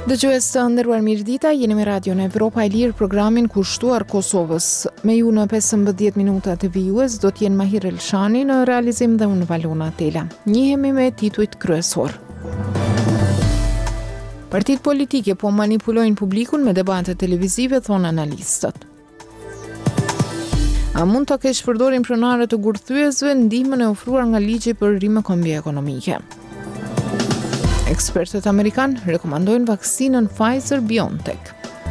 Dëgjues të nderuar mirëdita, jeni me Radio në Evropa e Lirë, programin kushtuar Kosovës. Me ju në 15 minuta të vijues do t'jenë Mahir Elshani në realizim dhe unë Valona Tela. Njihemi me titujt kryesor. Partitë politike po manipulojnë publikun me debate televizive, thonë analistët. A mund të keq përdorin pronarët të gurthyesve ndihmën e ofruar nga ligji për rimëkombje ekonomike? Ekspertët amerikan rekomandojnë vaksinën Pfizer-BioNTech.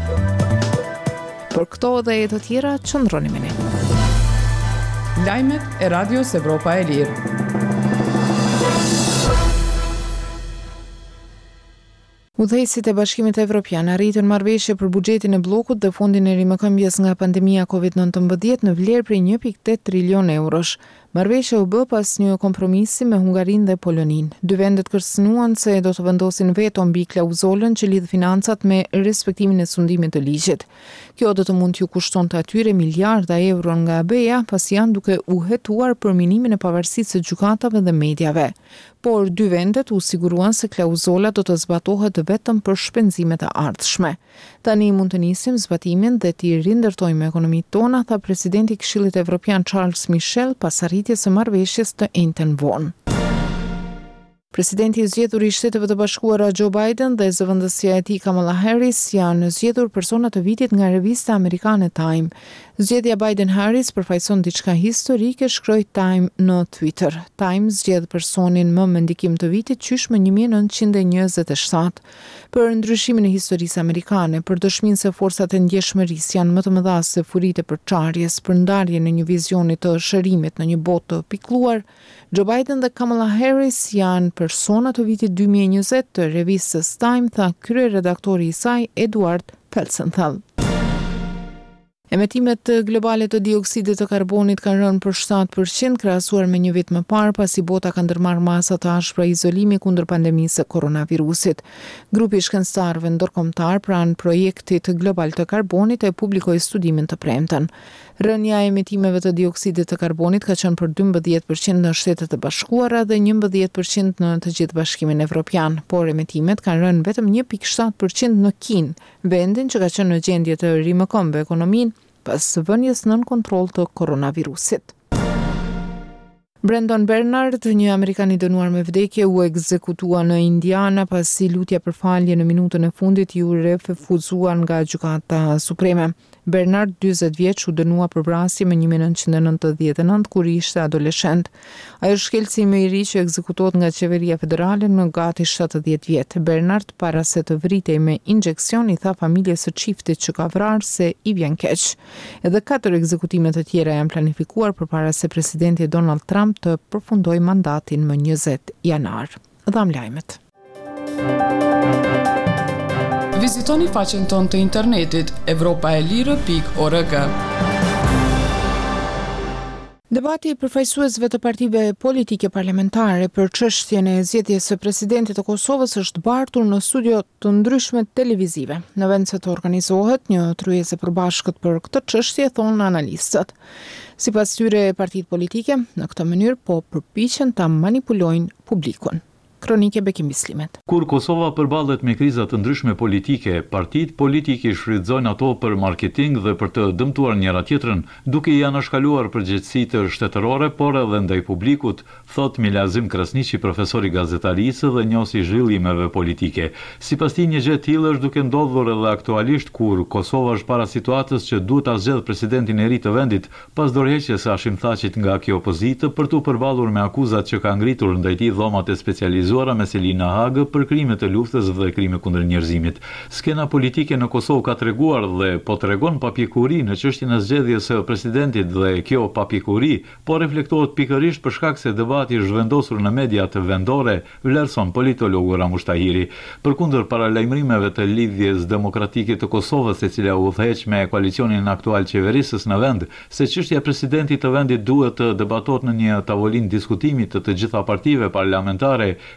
Për këto dhe e të tjera, qëndroni me ne. Lajmet e Radios Evropa e Lirë. Udhëheqësit e Bashkimit Evropian arritën marrëveshje për buxhetin e bllokut dhe fondin e rimëkëmbjes nga pandemia COVID-19 në vlerë prej 1.8 trilion eurosh. Marrëveshja u bë pas një kompromisi me Hungarinë dhe Poloninë. Dy vendet kërcënuan se do të vendosin veto mbi klauzolën që lidh financat me respektimin e sundimit të ligjit. Kjo do të mund t'ju kushtonte atyre miliarda euro nga BE-ja, pasi janë duke u hetuar për minimin e pavarësisë së gjykatave dhe mediave. Por dy vendet u siguruan se klauzola do të zbatohet vetëm për shpenzimet e ardhshme. Tani mund të nisim zbatimin dhe t'i rindërtojmë ekonomitë tona, tha presidenti i Këshillit Evropian Charles Michel pas arritjes së marrëveshjes të njëjtën vonë. Presidenti i zgjedhur i Shteteve të Bashkuara Joe Biden dhe zëvendësja e tij Kamala Harris janë zgjedhur persona të vitit nga revista amerikane Time. Zgjedhja Biden-Harris përfaqëson diçka historike, shkroi Time në Twitter. Time zgjedh personin më me ndikim të vitit qysh më 1927. Për ndryshimin e historisë amerikane, për dëshminë se forcat e ndjeshmërisë janë më të mëdha se furitë e përçarjes, për ndarjen e një vizioni të shërimit në një botë të pikëlluar, Joe Biden dhe Kamala Harris janë persona të vitit 2020 të revistës Time, tha kryeredaktori i saj Edward Felsenthal. Emetimet globale të dioksidit të karbonit kanë rënë për 7% krahasuar me një vit më parë, pasi bota ka ndërmarrë masa të ashpra izolimi kundër pandemisë së koronavirusit. Grupi i shkencëtarëve ndërkombëtar pranë projektit global të karbonit e publikoi studimin të premten. Rënja e emetimeve të dioksidit të karbonit ka qenë për 12% në Shtetet e Bashkuara dhe 11% në të gjithë Bashkimin Evropian, por emetimet kanë rënë vetëm 1.7% në Kinë, vendin që ka qenë në gjendje të rimëkombë ekonominë pas vënies nën kontroll të koronavirusit. Brandon Bernard, një Amerikan i dënuar me vdekje, u ekzekutua në Indiana pasi lutja për falje në minutën e fundit ju refuzuan nga Gjykata Supreme. Bernard, 40 vjeç, u dënua për vrasje më 1999 kur ishte adoleshent. Ai është shkelësi më i ri që ekzekutohet nga qeveria federale në gati 70 vjet. Bernard, para se të vritej me injeksion, i tha familjes së çiftit që ka vrarë se i vjen keq. Edhe 4 ekzekutime të tjera janë planifikuar përpara se presidenti Donald Trump të përfundojë mandatin më 20 janar. Dham lajmet. Vizitoni faqen tonë të internetit evropaelire.org. Debati i përfaqësuesve të partive politike parlamentare për çështjen e zgjedhjes së presidentit të Kosovës është bartur në studio të ndryshme televizive. Në vend se të organizohet një tryezë e përbashkët për këtë çështje, thonë analistët. Sipas tyre, partitë politike në këtë mënyrë po përpiqen ta manipulojnë publikun. Kronike Bekim Bislimet. Kur Kosova përballet me kriza të ndryshme politike, partitë politike shfrytëzojnë ato për marketing dhe për të dëmtuar njëra tjetrën, duke i anashkaluar përgjegjësitë shtetërore, por edhe ndaj publikut, thot Milazim Krasniqi, profesor i gazetarisë dhe njës i zhvillimeve politike. Sipas tij, një gjë e tillë është duke ndodhur edhe aktualisht kur Kosova është para situatës që duhet ta zgjedhë presidentin e ri të vendit pas dorëheqjes së Hashim Thaqit nga kjo opozitë për t'u përballur me akuzat që ka ngritur ndaj tij dhomat e specializuara me Selina Hagë për krime të luftës dhe krime kundër njerëzimit. Skena politike në Kosovë ka treguar dhe po tregon papjekuri në çështjen e zgjedhjes së presidentit dhe kjo papjekuri po reflektohet pikërisht për shkak se debati i zhvendosur në mediat vendore, vlerëson politologu Ramush Tahiri. Përkundër paralajmërimeve të lidhjes demokratike të Kosovës, e cila udhëheq me koalicionin aktual qeverisës në vend, se çështja e presidentit të vendit duhet të debatohet në një tavolinë diskutimi të gjitha partive parlamentare,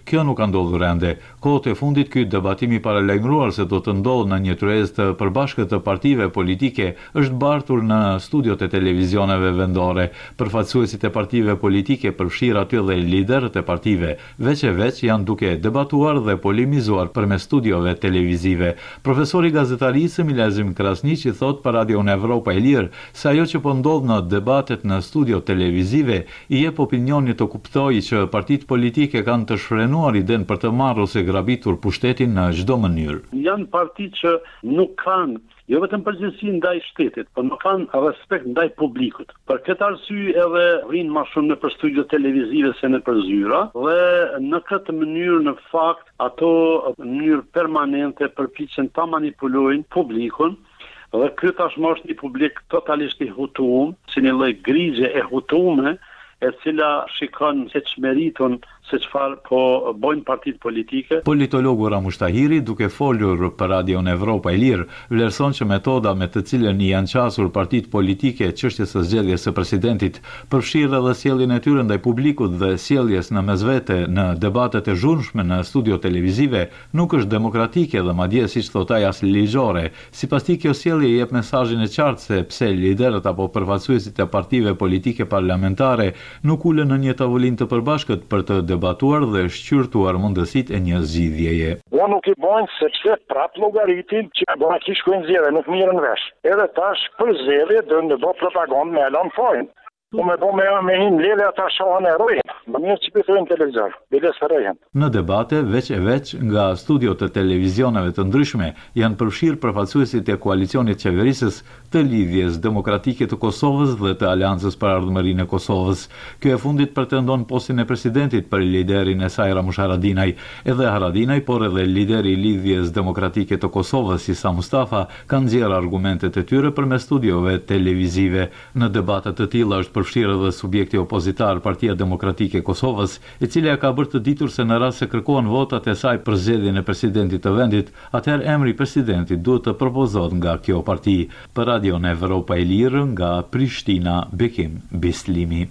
Kjo nuk ka ndodhur ende. Kohët e fundit ky debatimi paralajmëruar se do të ndodhë në një tryezë të përbashkët të partive politike është bartur në studiot e televizioneve vendore. Përfaqësuesit e partive politike, përfshirë aty dhe liderët e partive, veç e veç janë duke debatuar dhe polemizuar përmes studiove televizive. Profesori gazetarisë Milazim Krasniqi thot për Radio Evropa e Lirë se ajo që po ndodh në debatet në studio televizive i jep opinionit të kuptojë që partitë politike kanë të shfrenuar idenë për të marrë ose grabitur pushtetin në çdo mënyrë. Janë parti që nuk kanë jo vetëm përgjegjësi ndaj shtetit, por nuk kanë respekt ndaj publikut. Për këtë arsye edhe rrinë më shumë nëpër studio televizive se nëpër zyra dhe në këtë mënyrë në fakt ato në mënyrë permanente përpiqen ta manipulojnë publikun. Dhe ky tashmë është një publik totalisht i hutuar, si një lloj grigje e hutuar, e cila shikon se çmeriton se çfarë po bojnë partitë politike. Politologu Ramush Tahiri, duke folur për Radio Evropa e Lirë, vlerëson që metoda me të cilën i janë qasur partitë politike çështjes së zgjedhjes së presidentit, përfshirë edhe sjelljen e tyre ndaj publikut dhe sjelljes në mesvete në debatet e zhurmshme në studio televizive, nuk është demokratike dhe madje siç thot ai as ligjore. Sipas tij kjo sjellje jep mesazhin e qartë se pse liderët apo përfaqësuesit e partive politike parlamentare nuk ulën në një tavolinë të përbashkët për të debatuar dhe shqyrtuar mundësitë e një zgjidhjeje. Unë nuk i bojnë sepse prap llogaritin që do na kishkojnë zgjedhje, nuk mirën vesh. Edhe tash për zgjedhje do të bëj propagandë me Alan Fojn. Po me hin lele ata shohën e rrojnë. Më mirë që pëtojnë televizor, biles rrejnë. Në debate, veç e veç nga studiot të televizioneve të ndryshme, janë përfshirë përfaqësuesit e koalicionit qeverisës të lidhjes demokratike të Kosovës dhe të Aleancës për Ardhmërinë e Kosovës. Kjo e fundit pretendon postin e presidentit për liderin e saj Ramush Haradinaj. Edhe Haradinaj, por edhe lideri i lidhjes demokratike të Kosovës, Isa Mustafa, kanë nxjerrë argumentet e tyre përmes studiove televizive. Në debate të tilla është përfshirë edhe subjekti opozitar Partia Demokratike e Kosovës, e cila ka bërë të ditur se në rast se kërkohen votat e saj për zgjedhjen e presidentit të vendit, atëherë emri i presidentit duhet të propozohet nga kjo parti. Për Radio Evropa e Lirë nga Prishtina, Bekim Bislimi.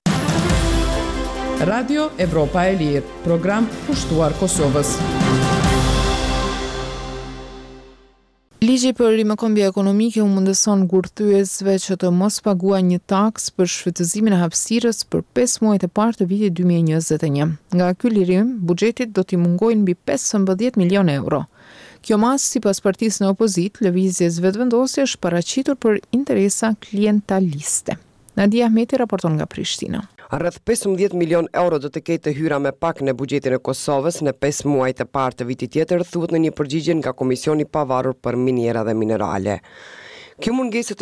Radio Evropa e Lirë, program pushtuar Kosovës. Ligji për rimëkombje ekonomike u mundëson gurthyesve që të mos paguajnë një taks për shfrytëzimin e hapësirës për 5 muajt e parë të vitit 2021. Nga ky lirim, buxhetit do t'i mungojnë mbi 15 milion euro. Kjo masë, sipas partisë në opozit, lëvizjes vetëvendosje është paraqitur për interesa klientaliste. Nadia Ahmeti raporton nga Prishtina. Rreth 15 milion euro do të ketë hyra me pak në buxhetin e Kosovës në 5 muajt e parë të vitit tjetër, thuhet në një përgjigje nga Komisioni i Pavarur për Miniera dhe Minerale. Kjo mungesë